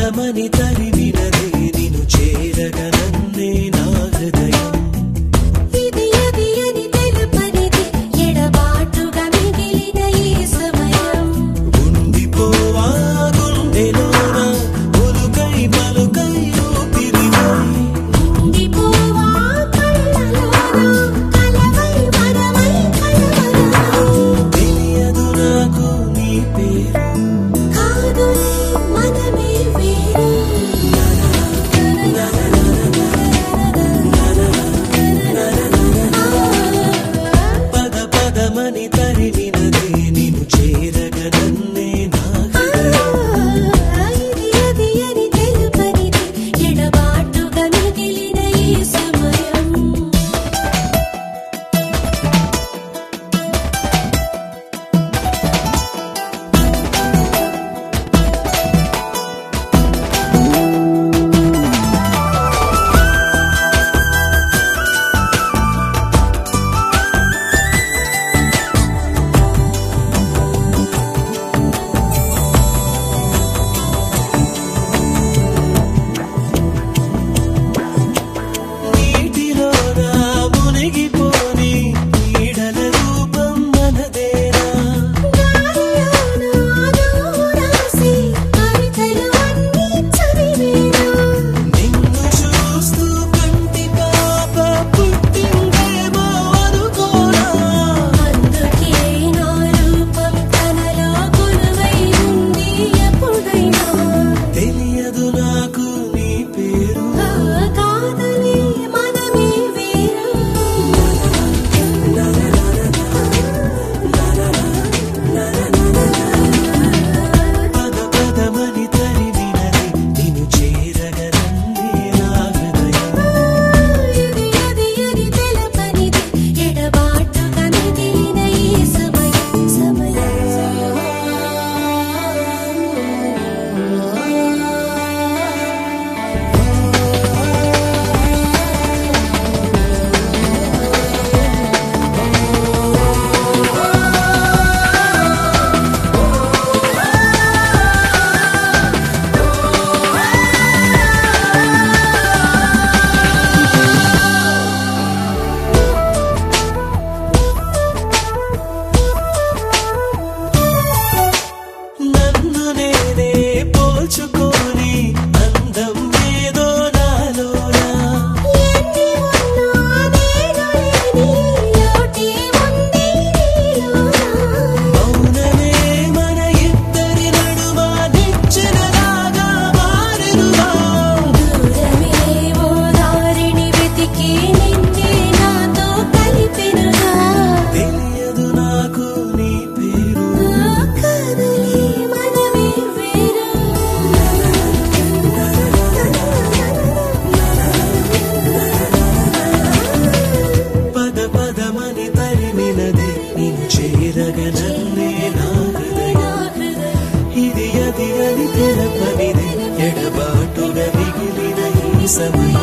పదమని తరిమినదే నిన్ను చేరగా నన్నే నా హృదయం ఇది అది అని తెలుపనిది ఎడబాటుగా మిగిలిన ఈ సమయం ఉండిపోవా గుండెలోన ఉలుకై పలుకై ఊపిరివై ఉండిపోవా కళ్ళలోన కలవై వరమై కలవరమై తెలియదు నాకు నీ పేరు కాదులే మనమే వేరు పద పదమని తరిమినదే నిన్ను చేరగా నన్నే నా ఇది అది అని తెలుపనిది ఎడబాటుగా మిగిలిన ఈ సమయం నీటిలోన మునిగిపోని నీడల రూపం మనదేనా రాసి కవితలు అన్నీ చదివేనా నిన్ను చూస్తూ కంటి పాప పుట్టిందేమో అనుకోనా అందుకే నా రూపం తనలో కొలువై ఉంది ఎప్పుడైనా తెలియదు నాకు నీ పేరు కాదలే మనమే వేరు పద పదమని తరిమినది నిన్ను చేరగా నన్నే నా హృదయం ఇది అది అని తెలుపనిది ఎడబాటుగా మిగిలిన ఈ నన్ను నేనే పోల్చుకొని అందం ఏదో నాలోనా ఎన్ని ఉన్నా నేను లేని లోటే ఉంది నీలోనా మౌనమే మన ఇద్దరి నడుమ నిచ్చెనలాగా మారెనుగా దూరమే ఓ దారిని వెతికి నిన్నే నాతో కలిపెనుగా తెలియదు నాకు నీ పేరు కాదలే మనమే వేరు పద పదమని తరిమినదే నిన్ను చేరగా నన్నే నా హృదయం ఇది అది అని తెలపనిది ఎడబాటుగా మిగిలిన ఈ సమయం